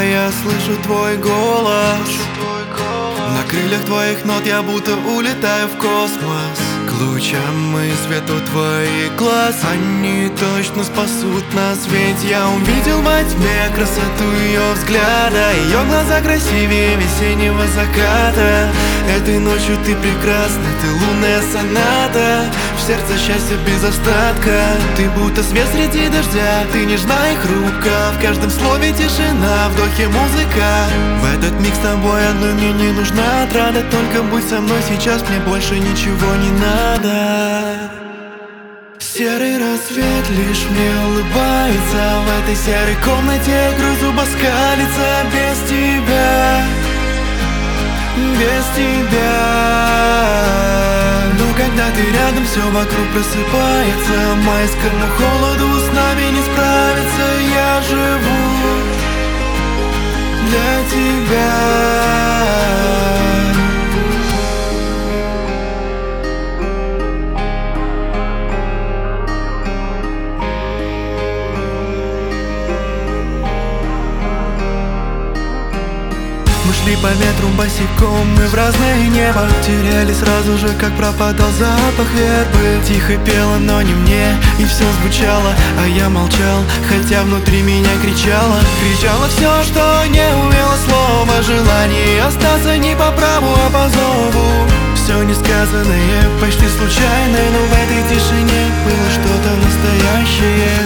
когда я слышу твой голос. На крыльях твоих нот я будто улетаю в космос. К лучам и свету твоих глаз, они точно спасут нас. Ведь я увидел во тьме красоту ее взгляда. Ее глаза красивее весеннего заката. Этой ночью ты прекрасна, ты лунная соната. В сердце счастье без остатка. Ты будто свет среди дождя, ты нежна и хрупка. В каждом слове тишина, в вдохе музыка. В этот миг с тобой одной мне не нужна отрада. Только будь со мной сейчас, мне больше ничего не надо. Серый рассвет лишь мне улыбается. В этой серой комнате грусть зуба скалится. Без тебя, без тебя. Но когда ты рядом, все вокруг просыпается. Майскому холоду с нами не справиться. Я живу для тебя. Шли по ветру босиком мы в разное небо. Теряли сразу же, как пропадал запах вербы. Тихо пела, но не мне, и все звучало. А я молчал, хотя внутри меня кричало. Кричало все, что не умело слово. Желание остаться не по праву, а по зову. Все несказанное, почти случайное. Но в этой тишине было что-то настоящее.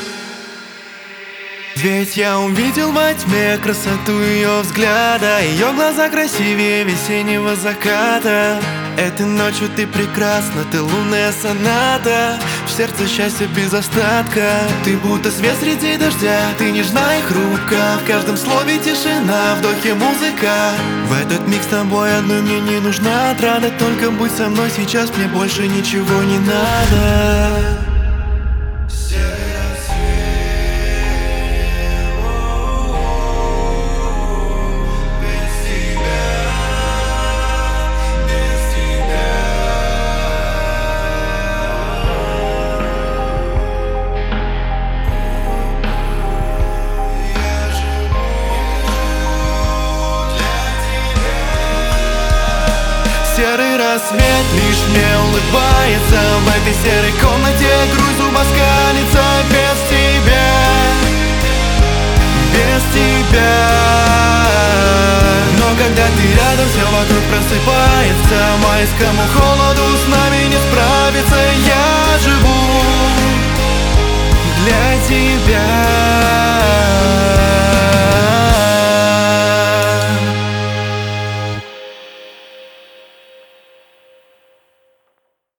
Ведь я увидел во тьме красоту ее взгляда. Ее глаза красивее весеннего заката. Этой ночью ты прекрасна, ты лунная соната. В сердце счастье без остатка. Ты будто свет среди дождя, ты нежна и хрупка. В каждом слове тишина, в вдохе музыка. В этот миг с тобой одной мне не нужна отрада. Только будь со мной сейчас, мне больше ничего не надо. Серый рассвет лишь мне улыбается. В этой серой комнате грусть зуба скалится. Без тебя, без тебя. Но когда ты рядом, все вокруг просыпается. Майскому холоду с нами не справиться. Я живу для тебя.